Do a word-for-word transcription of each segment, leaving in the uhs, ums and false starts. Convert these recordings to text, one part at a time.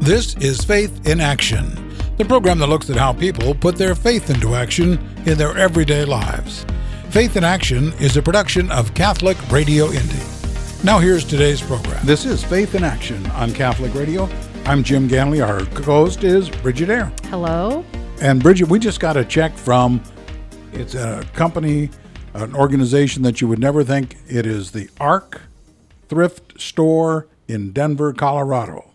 This is Faith in Action, the program that looks at how people put their faith into action in their everyday lives. Faith in Action is a production of Catholic Radio Indy. Now here's today's program. This is Faith in Action on Catholic Radio. I'm Jim Ganley. Our co-host is Bridget Eyre. Hello. And Bridget, we just got a check from, it's a company, an organization that you would never think. It is the Ark Thrift Store in Denver, Colorado.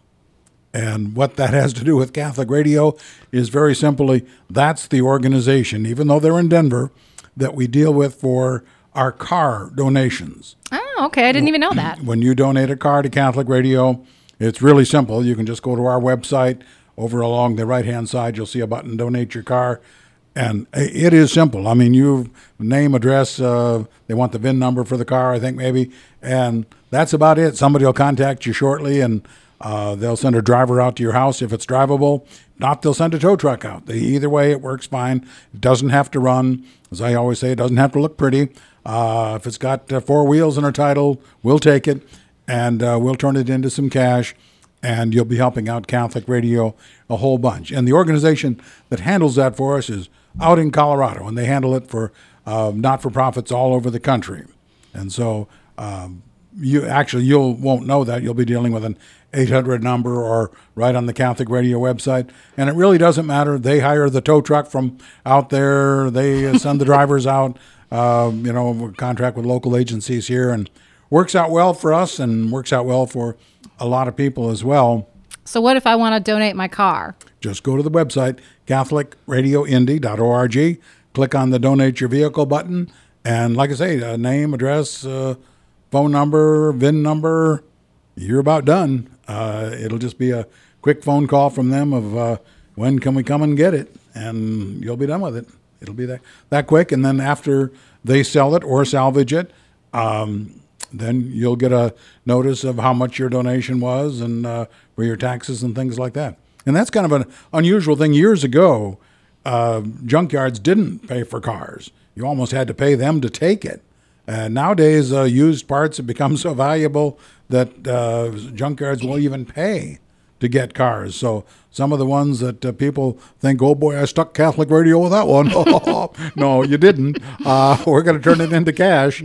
And what that has to do with Catholic Radio is very simply, that's the organization, even though they're in Denver, that we deal with for our car donations. Oh, okay. I didn't even know that. When you donate a car to Catholic Radio, it's really simple. You can just go to our website. Over along the right-hand side, you'll see a button, Donate Your Car. And it is simple. I mean, you name, address, uh, they want the V I N number for the car, I think maybe, and that's about it. Somebody will contact you shortly, and uh, they'll send a driver out to your house if it's drivable. Not, they'll send a tow truck out. They, either way, it works fine. It doesn't have to run. As I always say, it doesn't have to look pretty. Uh, if it's got uh, four wheels and a title, we'll take it, and uh, we'll turn it into some cash, and you'll be helping out Catholic Radio a whole bunch. And the organization that handles that for us is out in Colorado, and they handle it for uh, not-for-profits all over the country. And so um, you actually you won't know that. You'll be dealing with an eight hundred number or right on the Catholic Radio website. And it really doesn't matter. They hire the tow truck from out there. They send the drivers out, uh, you know, contract with local agencies here, and works out well for us and works out well for a lot of people as well. So what if I want to donate my car? Just go to the website, Catholic Radio Indy dot org, click on the Donate Your Vehicle button, and like I say, uh, name, address, uh, phone number, V I N number, you're about done. Uh, it'll just be a quick phone call from them of uh, when can we come and get it, and you'll be done with it. It'll be that, that quick, and then after they sell it or salvage it, um, then you'll get a notice of how much your donation was and uh, for your taxes and things like that. And that's kind of an unusual thing. Years ago, uh, junkyards didn't pay for cars. You almost had to pay them to take it. And nowadays, uh, used parts have become so valuable that uh, junkyards will even pay to get cars. So some of the ones that uh, people think, oh boy, I stuck Catholic Radio with that one. No, you didn't. Uh, we're going to turn it into cash.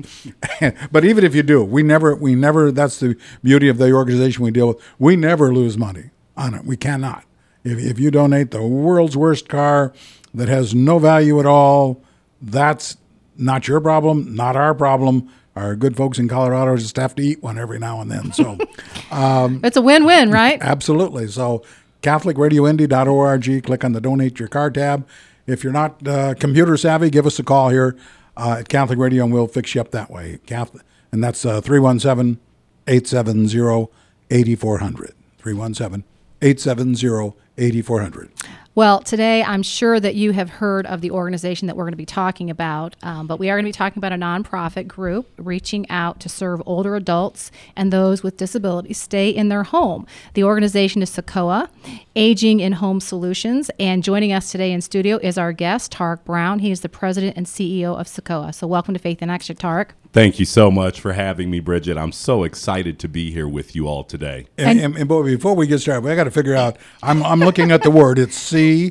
But even if you do, we never, we never, that's the beauty of the organization we deal with. We never lose money on it. We cannot. If, if you donate the world's worst car that has no value at all, that's not your problem, not our problem. Our good folks in Colorado just have to eat one every now and then. So um, it's a win-win, right? Absolutely. So Catholic Radio Indy dot org, click on the Donate Your Car tab. If you're not uh, computer savvy, give us a call here uh, at Catholic Radio, and we'll fix you up that way. Catholic, and that's uh, three one seven, eight seven zero, eight four zero zero. three one seven, eight seven zero, eight four zero zero. Well, today I'm sure that you have heard of the organization that we're going to be talking about, um, but we are going to be talking about a nonprofit group reaching out to serve older adults and those with disabilities stay in their home. The organization is Secoa, Aging in Home Solutions, and joining us today in studio is our guest, Tarek Brown. He is the president and C E O of Secoa. So welcome to Faith in Action, Tarek. Thank you so much for having me, Bridget. I'm so excited to be here with you all today. And, and, and before we get started, I got to figure out, I'm I'm looking at the word. It's C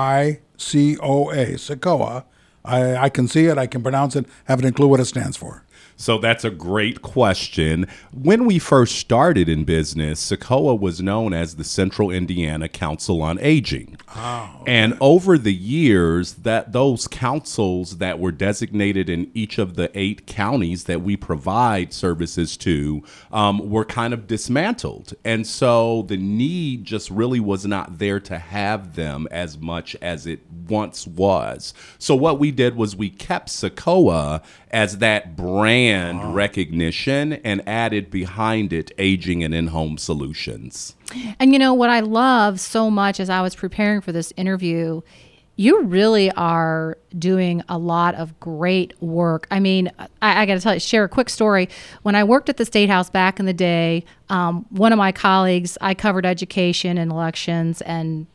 I C O A, Secoa. I, I can see it. I can pronounce it. Haven't a clue what it stands for. So that's a great question. When we first started in business, Secoa was known as the Central Indiana Council on Aging. Oh, okay. And over the years, that those councils that were designated in each of the eight counties that we provide services to um, were kind of dismantled. And so the need just really was not there to have them as much as it once was. So what we did was we kept Secoa as that brand wow. recognition and added behind it aging and in-home solutions. And you know what I love so much as I was preparing for this interview, you really are doing a lot of great work. I mean, I, I got to tell you, share a quick story. When I worked at the State House back in the day, um, one of my colleagues, I covered education and elections, and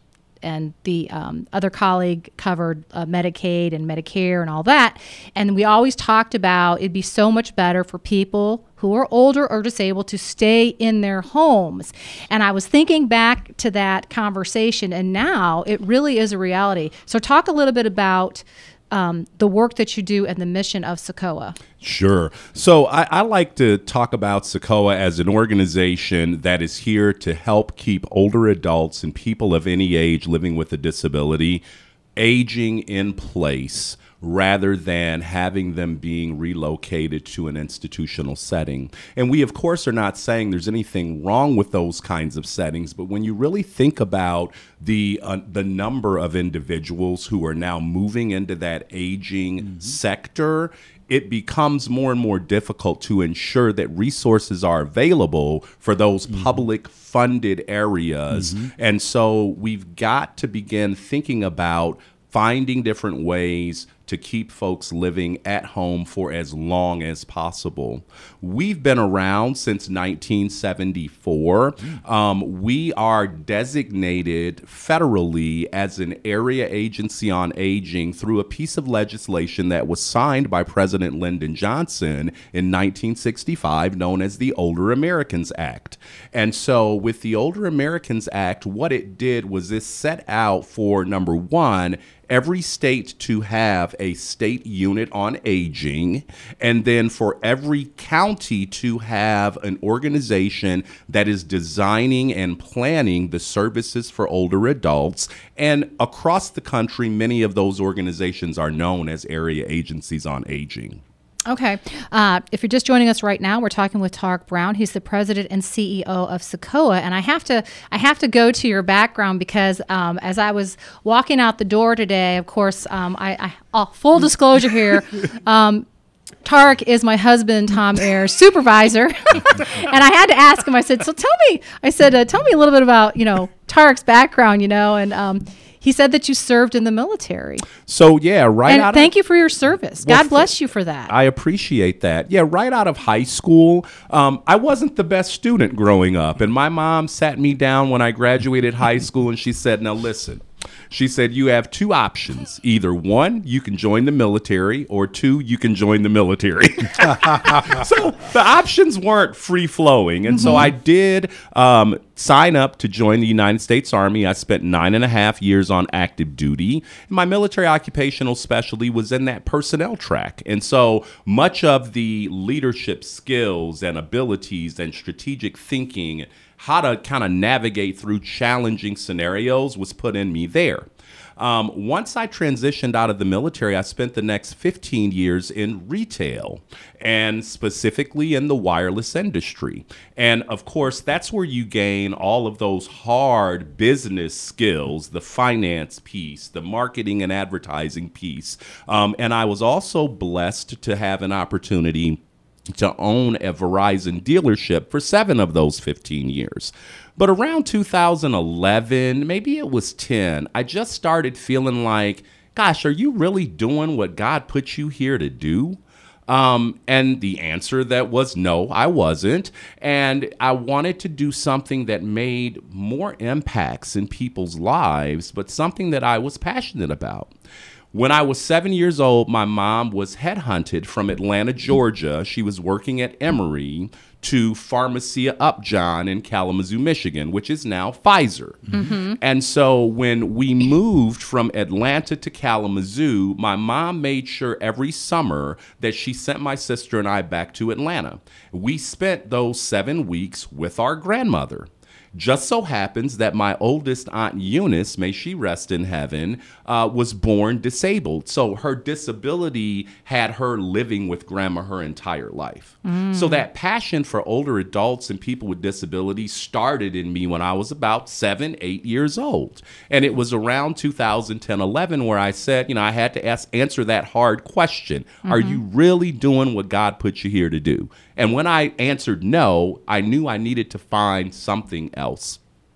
and the um, other colleague covered uh, Medicaid and Medicare and all that. And we always talked about it'd be so much better for people who are older or disabled to stay in their homes. And I was thinking back to that conversation, and now it really is a reality. So talk a little bit about um, the work that you do and the mission of SECOA. Sure. So I, I like to talk about SECOA as an organization that is here to help keep older adults and people of any age living with a disability aging in place, rather than having them being relocated to an institutional setting. And we, of course, are not saying there's anything wrong with those kinds of settings, but when you really think about the uh, the number of individuals who are now moving into that aging mm-hmm. sector, it becomes more and more difficult to ensure that resources are available for those mm-hmm. public funded areas. Mm-hmm. And so we've got to begin thinking about finding different ways to keep folks living at home for as long as possible. We've been around since nineteen seventy-four. Um, we are designated federally as an area agency on aging through a piece of legislation that was signed by President Lyndon Johnson in nineteen sixty-five, known as the Older Americans Act. And so with the Older Americans Act, what it did was this set out for, number one, every state to have a state unit on aging, and then for every county to have an organization that is designing and planning the services for older adults. And across the country, many of those organizations are known as area agencies on aging. Okay. Uh, if you're just joining us right now, we're talking with Tarek Brown. He's the president and C E O of SECOA. And I have to I have to go to your background because um, as I was walking out the door today, of course, um, I, I oh, full disclosure here, um, Tarek is my husband, Tom Ayers' supervisor. And I had to ask him, I said, so tell me, I said, uh, tell me a little bit about, you know, Tarek's background, you know, and um, he said that you served in the military. So, yeah, right and out thank of, you for your service. Well, God bless you for that. I appreciate that. Yeah, right out of high school, um, I wasn't the best student growing up. And my mom sat me down when I graduated high school and she said, now listen. She said, you have two options. Either one, you can join the military, or two, you can join the military. So the options weren't free flowing. And mm-hmm. so I did um, sign up to join the United States Army. I spent nine and a half years on active duty. My military occupational specialty was in that personnel track. And so much of the leadership skills and abilities and strategic thinking, how to kind of navigate through challenging scenarios, was put in me there. Um, once I transitioned out of the military, I spent the next fifteen years in retail, and specifically in the wireless industry. And of course, that's where you gain all of those hard business skills, the finance piece, the marketing and advertising piece. Um, and I was also blessed to have an opportunity to own a Verizon dealership for seven of those fifteen years. But around two thousand eleven, maybe it was ten, I just started feeling like, gosh, are you really doing what God put you here to do? Um, and the answer that was no, I wasn't. And I wanted to do something that made more impacts in people's lives, but something that I was passionate about. When I was seven years old, my mom was headhunted from Atlanta, Georgia. She was working at Emory to Pharmacia Upjohn in Kalamazoo, Michigan, which is now Pfizer. Mm-hmm. And so when we moved from Atlanta to Kalamazoo, my mom made sure every summer that she sent my sister and I back to Atlanta. We spent those seven weeks with our grandmother. Just so happens that my oldest aunt Eunice, may she rest in heaven, uh, was born disabled. So her disability had her living with grandma her entire life. Mm. So that passion for older adults and people with disabilities started in me when I was about seven, eight years old. And it was around two thousand ten, eleven where I said, you know, I had to ask, answer that hard question. Mm-hmm. Are you really doing what God put you here to do? And when I answered no, I knew I needed to find something else.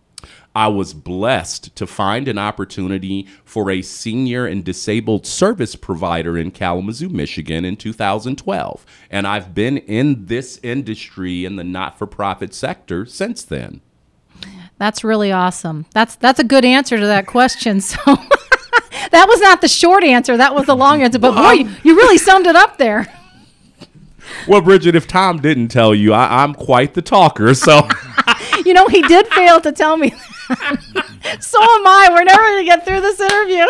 I was blessed to find an opportunity for a senior and disabled service provider in Kalamazoo, Michigan in two thousand twelve. And I've been in this industry in the not-for-profit sector since then. That's really awesome. That's that's a good answer to that question. So that was not the short answer. That was the long answer. But boy, you, you really summed it up there. Well, Bridget, if Tom didn't tell you, I, I'm quite the talker. So, you know, he did fail to tell me that. So am I. We're never going to get through this interview.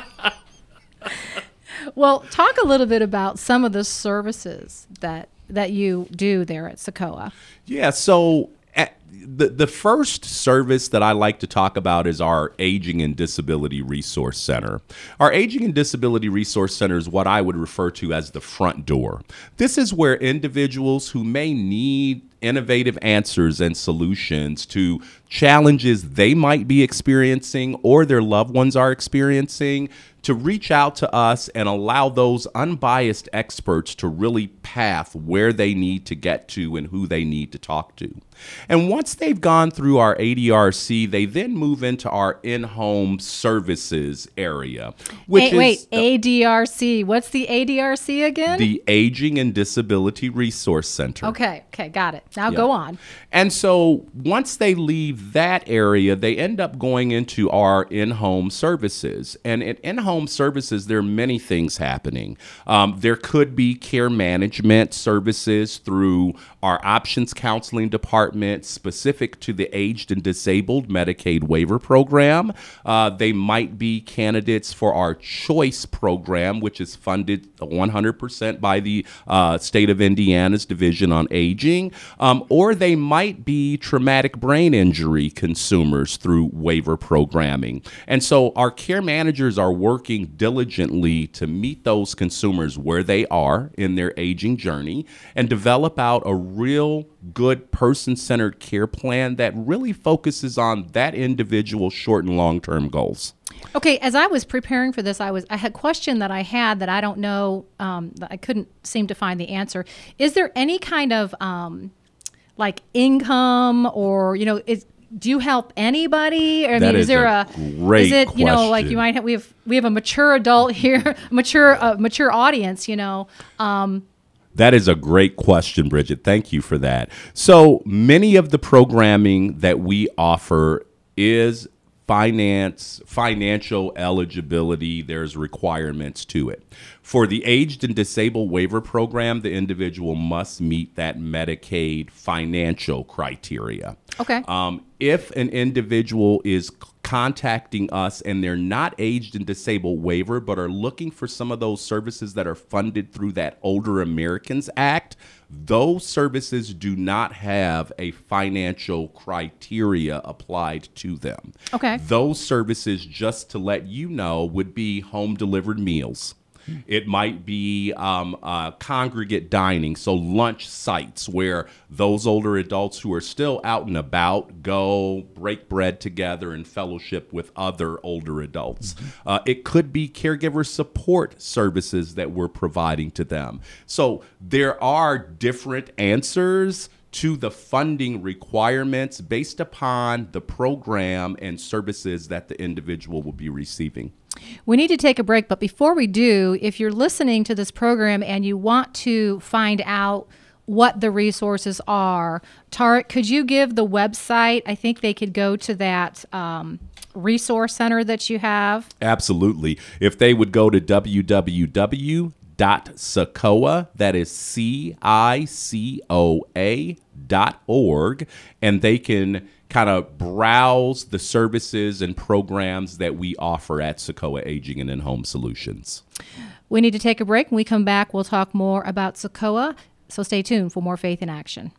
Well, talk a little bit about some of the services that that you do there at Socoa. Yeah, so at the the first service that I like to talk about is our Aging and Disability Resource Center. Our Aging and Disability Resource Center is what I would refer to as the front door. This is where individuals who may need innovative answers and solutions to challenges they might be experiencing or their loved ones are experiencing, to reach out to us and allow those unbiased experts to really path where they need to get to and who they need to talk to. And once they've gone through our A D R C, they then move into our in-home services area, which hey, wait, is wait, A D R C. What's the A D R C again? The Aging and Disability Resource Center. Okay, okay, got it. Now Yeah. go on. And so once they leave that area, they end up going into our in-home services. And in in-home services, there are many things happening. Um, there could be care management services through our options counseling department specific to the aged and disabled Medicaid waiver program. Uh, they might be candidates for our choice program, which is funded one hundred percent by the uh, state of Indiana's Division on Aging. Um, or they might be traumatic brain injury consumers through waiver programming. And so our care managers are working diligently to meet those consumers where they are in their aging journey and develop out a real good person-centered care plan that really focuses on that individual's short and long-term goals. Okay, as I was preparing for this, I was I had a question that I had that I don't know, um, that I couldn't seem to find the answer. Is there any kind of um, like income, or you know, is do you help anybody? I That mean, is is there a a great is it you know like question. you might have we have we have a mature adult here, mature uh, mature audience, you know. Um, That is a great question, Bridget. Thank you for that. So many of the programming that we offer is finance, financial eligibility. There's requirements to it. For the aged and disabled waiver program, the individual must meet that Medicaid financial criteria. okay. Um, if an individual is c- contacting us and they're not aged and disabled waiver, but are looking for some of those services that are funded through that Older Americans Act, those services do not have a financial criteria applied to them. Okay. Those services, just to let you know, would be home delivered meals. It might be um, uh, congregate dining, so lunch sites where those older adults who are still out and about go break bread together and fellowship with other older adults. Mm-hmm. Uh, it could be caregiver support services that we're providing to them. So there are different answers to the funding requirements based upon the program and services that the individual will be receiving. We need to take a break, but before we do, if you're listening to this program and you want to find out what the resources are, Tarek, could you give the website? I think they could go to that um, resource center that you have. Absolutely. If they would go to w w w dot Socoa, that is C I C O A dot org, and they can kind of browse the services and programs that we offer at Socoa Aging and In-Home Solutions. We need to take a break. When we come back, we'll talk more about Socoa, so stay tuned for more Faith in Action.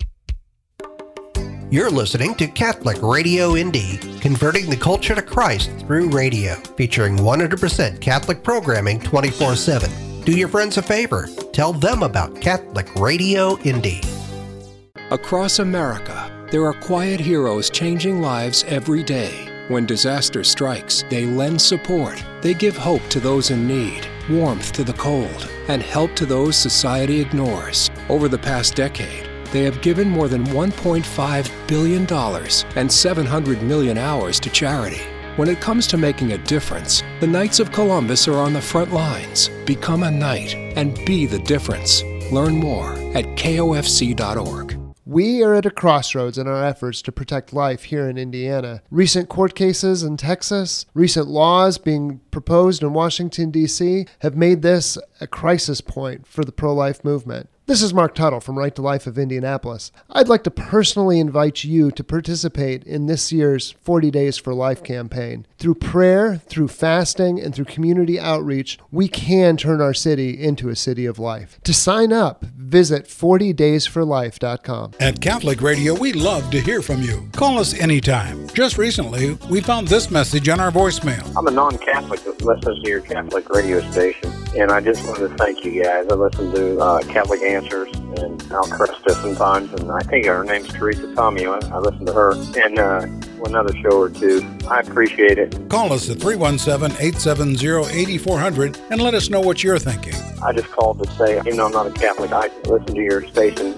You're listening to Catholic Radio Indy, converting the culture to Christ through radio, featuring one hundred percent Catholic programming twenty-four seven. Do your friends a favor. Tell them about Catholic Radio Indy. Across America, there are quiet heroes changing lives every day. When disaster strikes, they lend support. They give hope to those in need, warmth to the cold, and help to those society ignores. Over the past decade, they have given more than one point five billion dollars and seven hundred million hours to charity. When it comes to making a difference, the Knights of Columbus are on the front lines. Become a knight and be the difference. Learn more at K O F C dot org. We are at a crossroads in our efforts to protect life here in Indiana. Recent court cases in Texas, recent laws being proposed in Washington, D C have made this a crisis point for the pro-life movement. This is Mark Tuttle from Right to Life of Indianapolis. I'd like to personally invite you to participate in this year's forty Days for Life campaign. Through prayer, through fasting, and through community outreach, we can turn our city into a city of life. To sign up, visit forty days for life dot com. At Catholic Radio, we love to hear from you. Call us anytime. Just recently, we found this message on our voicemail. I'm a non-Catholic that listens to your Catholic radio station, and I just wanted to thank you guys. I listen to uh, Catholic Answers and Al Cresta sometimes, and I think her name's Teresa Tomeo. I, I listen to her, and uh, another show or two. I appreciate it. Call us at three one seven, eight seven zero, eight four zero zero and let us know what you're thinking. I just called to say, even though I'm not a Catholic, I listen to your station.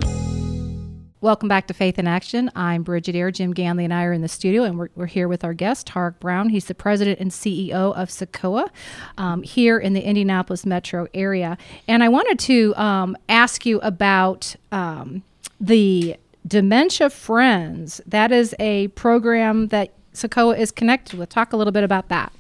Welcome back to Faith in Action. I'm Bridget Eyre. Jim Ganley and I are in the studio, and we're, we're here with our guest, Tarek Brown. He's the president and C E O of Socoa um, here in the Indianapolis metro area. And I wanted to um, ask you about um, the Dementia Friends. That is a program that Socoa is connected with. Talk a little bit about that.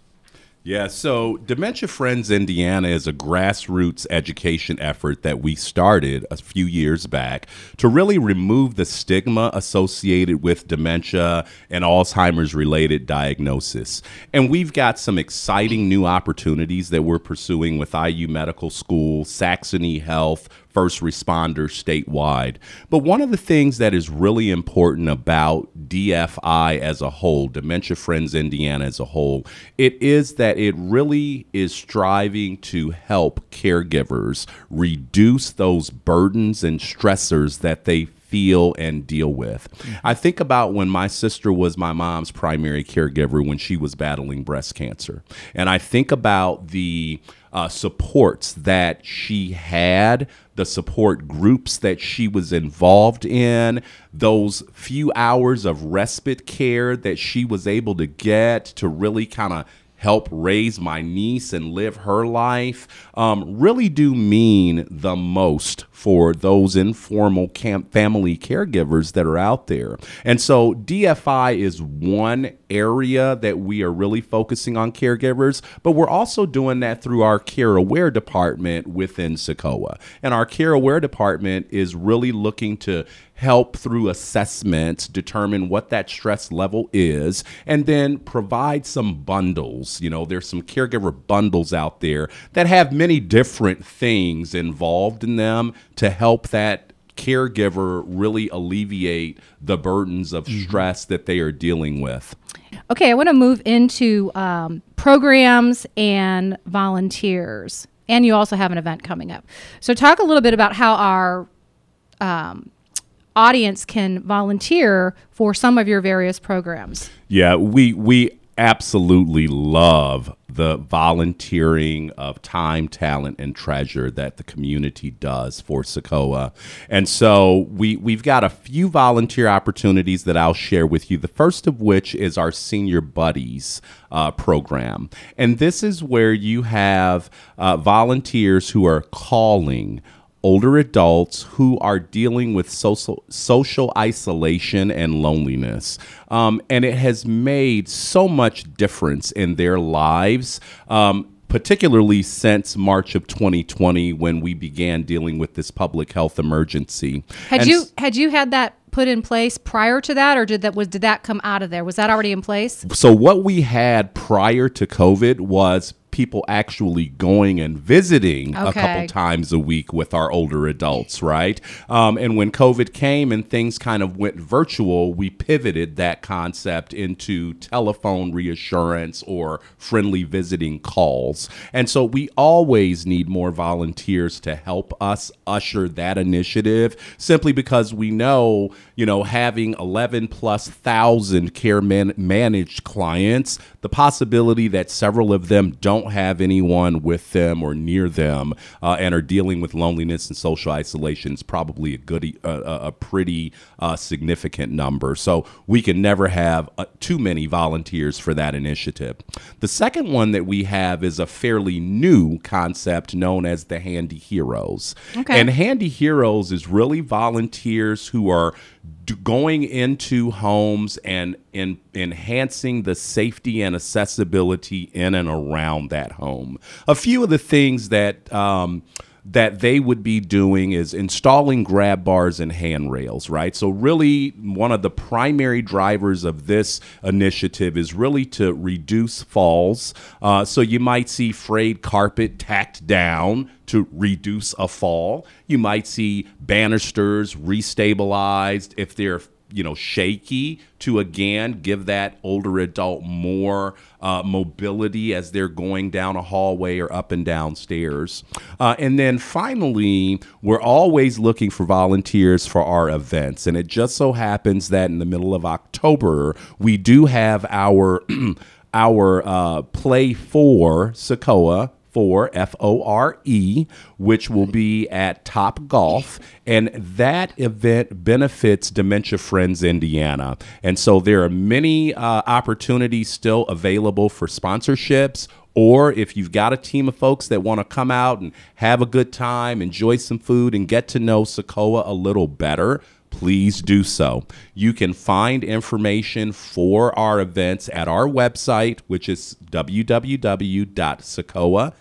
Yeah, so Dementia Friends Indiana is a grassroots education effort that we started a few years back to really remove the stigma associated with dementia and Alzheimer's related diagnosis. And we've got some exciting new opportunities that we're pursuing with I U Medical School, Saxony Health, first responders statewide. But one of the things that is really important about D F I as a whole, Dementia Friends Indiana as a whole, it is that it really is striving to help caregivers reduce those burdens and stressors that they feel and deal with. I think about when my sister was my mom's primary caregiver when she was battling breast cancer. And I think about the uh, supports that she had, the support groups that she was involved in, those few hours of respite care that she was able to get to really kind of help raise my niece and live her life, um, really do mean the most for those informal camp family caregivers that are out there. And so D F I is one area that we are really focusing on caregivers, but we're also doing that through our Care Aware department within Socoa. And our Care Aware department is really looking to help through assessments determine what that stress level is, and then provide some bundles. You know, there's some caregiver bundles out there that have many different things involved in them to help that caregiver really alleviate the burdens of stress that they are dealing with. Okay, I want to move into um, programs and volunteers. And you also have an event coming up. So talk a little bit about how our um, audience can volunteer for some of your various programs. Yeah, we we absolutely love the volunteering of time, talent, and treasure that the community does for Socoa. And so we, we've got a few volunteer opportunities that I'll share with you, the first of which is our Senior Buddies uh, program. And this is where you have uh, volunteers who are calling older adults who are dealing with social social isolation and loneliness. Um, and it has made so much difference in their lives, um, particularly since March of twenty twenty when we began dealing with this public health emergency. Had And you had you had that put in place prior to that, or did that was did that come out of there? Was that already in place? So what we had prior to COVID was people actually going and visiting Okay. a couple times a week with our older adults, right? Um, and when COVID came and things kind of went virtual, we pivoted that concept into telephone reassurance or friendly visiting calls. And so we always need more volunteers to help us usher that initiative, simply because we know, you know, having eleven plus thousand care man- managed clients, the possibility that several of them don't don't have anyone with them or near them uh, and are dealing with loneliness and social isolation, it's probably a good, uh, a pretty uh, significant number. So we can never have uh, too many volunteers for that initiative. The second one that we have is a fairly new concept known as the Handy Heroes. Okay. And Handy Heroes is really volunteers who are d- going into homes and in, enhancing the safety and accessibility in and around that home. A few of the things that um, that they would be doing is installing grab bars and handrails, right? So really one of the primary drivers of this initiative is really to reduce falls. Uh, so you might see frayed carpet tacked down to reduce a fall. You might see banisters restabilized if they're you know, shaky, to again give that older adult more uh, mobility as they're going down a hallway or up and down stairs. Uh, and then finally, we're always looking for volunteers for our events. And it just so happens that in the middle of October, we do have our our uh, Play for Socoa, for F O R E, which will be at Top Golf. And that event benefits Dementia Friends Indiana. And so there are many uh, opportunities still available for sponsorships. Or if you've got a team of folks that want to come out and have a good time, enjoy some food, and get to know Socoa a little better, please do so. You can find information for our events at our website, which is w w w dot socoa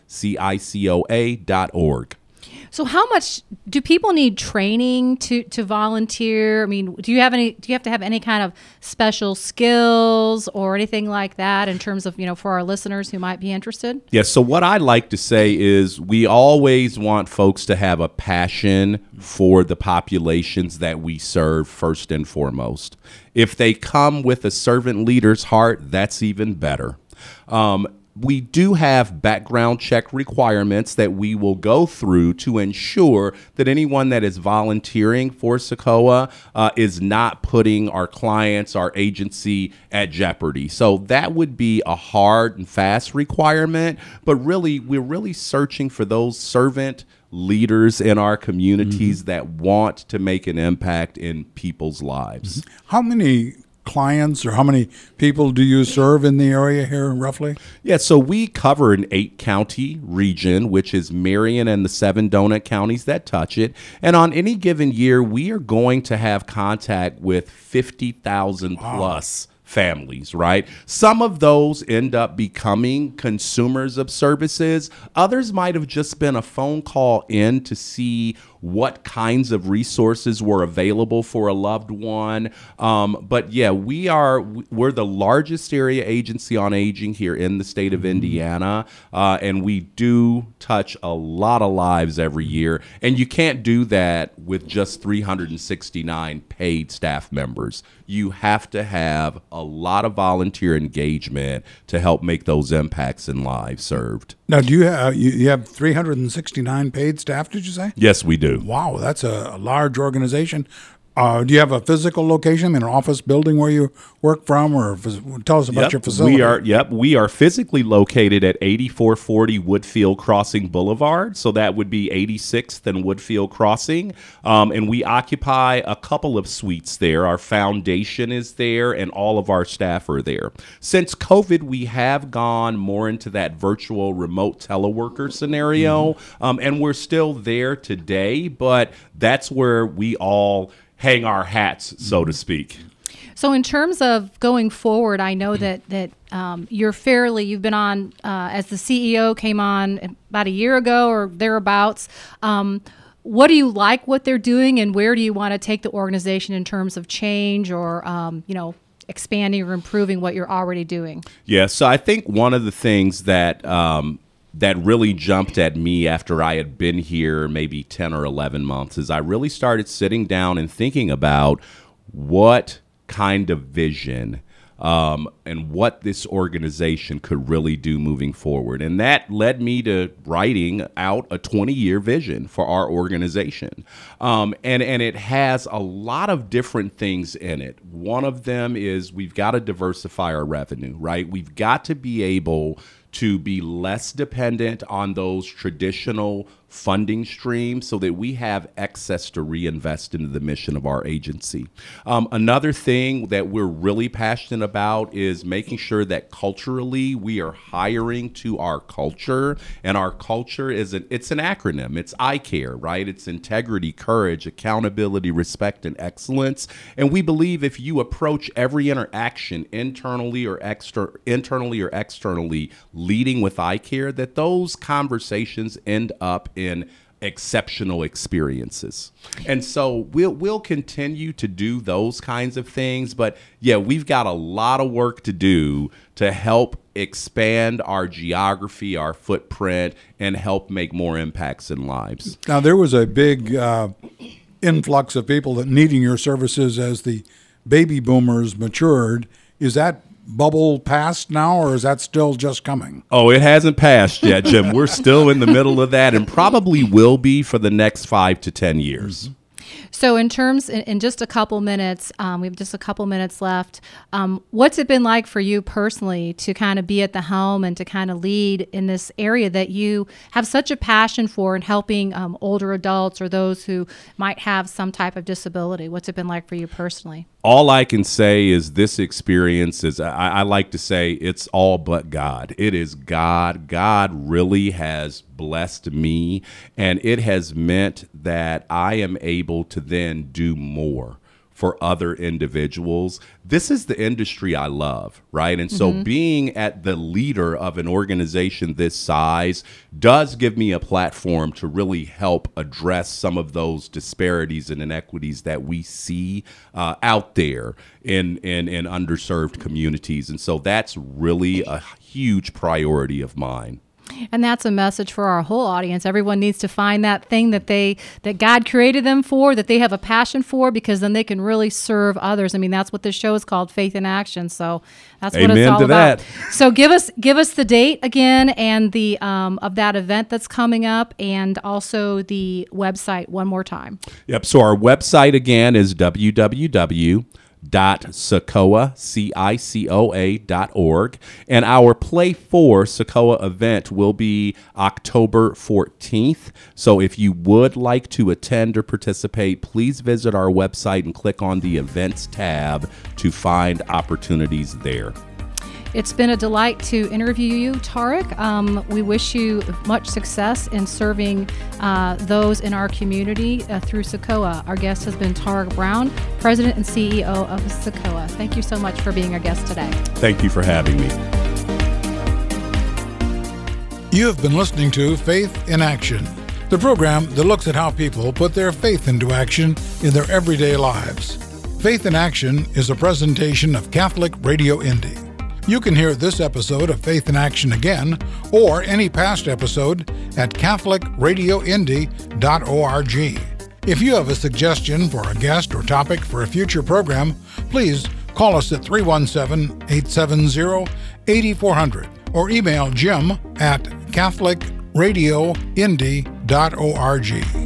dot org. So how much do people need training to, to volunteer? I mean, do you have any, do you have to have any kind of special skills or anything like that in terms of, you know, for our listeners who might be interested? Yes. So what I like to say is we always want folks to have a passion for the populations that we serve first and foremost. If they come with a servant leader's heart, that's even better. Um, We do have background check requirements that we will go through to ensure that anyone that is volunteering for Socoa uh, is not putting our clients, our agency at jeopardy. So that would be a hard and fast requirement, but really, we're really searching for those servant leaders in our communities mm-hmm. that want to make an impact in people's lives. Mm-hmm. How many clients or how many people do you serve in the area here roughly? Yeah, so we cover an eight county region, which is Marion and the seven donut counties that touch it. And on any given year, we are going to have contact with fifty thousand wow. plus families, right? Some of those end up becoming consumers of services. Others might have just been a phone call in to see what kinds of resources were available for a loved one. Um, but yeah, we are, we're the largest area agency on aging here in the state of Indiana. Uh, and we do touch a lot of lives every year. And you can't do that with just three hundred sixty-nine paid staff members. You have to have a lot of volunteer engagement to help make those impacts in lives served. Now, do you have, you, you have three hundred sixty-nine paid staff, did you say? Yes, we do. Wow, that's a, a large organization. Uh, do you have a physical location, an office building where you work from, or tell us about yep, your facility? We are, yep, we are physically located at eighty-four forty Woodfield Crossing Boulevard. So that would be eighty-sixth and Woodfield Crossing. Um, and we occupy a couple of suites there. Our foundation is there and all of our staff are there. Since COVID, we have gone more into that virtual remote teleworker scenario. Mm-hmm. Um, and we're still there today, but that's where we all hang our hats, so to speak. So in terms of going forward, I know that that um, you're fairly, you've been on, uh, as the C E O came on about a year ago or thereabouts. Um, what do you like what they're doing, and where do you want to take the organization in terms of change or, um, you know, expanding or improving what you're already doing? Yeah, so I think one of the things that um, that really jumped at me after I had been here maybe ten or eleven months is I really started sitting down and thinking about what kind of vision um, and what this organization could really do moving forward. And that led me to writing out a twenty-year vision for our organization. Um, and, and it has a lot of different things in it. One of them is we've got to diversify our revenue, right? We've got to be able to be less dependent on those traditional funding streams so that we have excess to reinvest into the mission of our agency. Um, another thing that we're really passionate about is making sure that culturally we are hiring to our culture, and our culture is an it's an acronym. It's I CARE, right? It's integrity, courage, accountability, respect, and excellence. And we believe if you approach every interaction internally or exter- internally or externally leading with I CARE, that those conversations end up in exceptional experiences. And so we'll we'll continue to do those kinds of things, but yeah, we've got a lot of work to do to help expand our geography, our footprint, and help make more impacts in lives. Now, there was a big uh, influx of people that needing your services as the baby boomers matured. Is that bubble passed now, or is that still just coming? Oh, it hasn't passed yet, Jim. We're still in the middle of that and probably will be for the next five to ten years. Mm-hmm. So in terms, in, in just a couple minutes, um, we have just a couple minutes left. Um, what's it been like for you personally to kind of be at the helm and to kind of lead in this area that you have such a passion for in helping um, older adults or those who might have some type of disability? What's it been like for you personally? All I can say is this experience is, I, I like to say, it's all but God. It is God. God really has blessed me, and it has meant that I am able to then do more for other individuals. This is the industry I love, right? And so mm-hmm. being at the leader of an organization this size does give me a platform to really help address some of those disparities and inequities that we see uh, out there in, in, in underserved communities. And so that's really a huge priority of mine. And that's a message for our whole audience. Everyone needs to find that thing that they that God created them for, that they have a passion for, because then they can really serve others. I mean, that's what this show is called, Faith in Action. So that's what Amen it's all to about. that. So give us give us the date again and the um, of that event that's coming up, and also the website one more time. Yep. So our website again is w w w dot Socoa, C I C O A dot org. And our Play for Socoa event will be October fourteenth. So if you would like to attend or participate, please visit our website and click on the events tab to find opportunities there. It's been a delight to interview you, Tariq. Um, we wish you much success in serving uh, those in our community uh, through Socoa. Our guest has been Tariq Brown, President and C E O of Socoa. Thank you so much for being our guest today. Thank you for having me. You have been listening to Faith in Action, the program that looks at how people put their faith into action in their everyday lives. Faith in Action is a presentation of Catholic Radio Indy. You can hear this episode of Faith in Action again, or any past episode, at catholic radio indy dot org. If you have a suggestion for a guest or topic for a future program, please call us at three one seven, eight seven zero, eight four zero zero or email Jim at catholic radio indy dot org.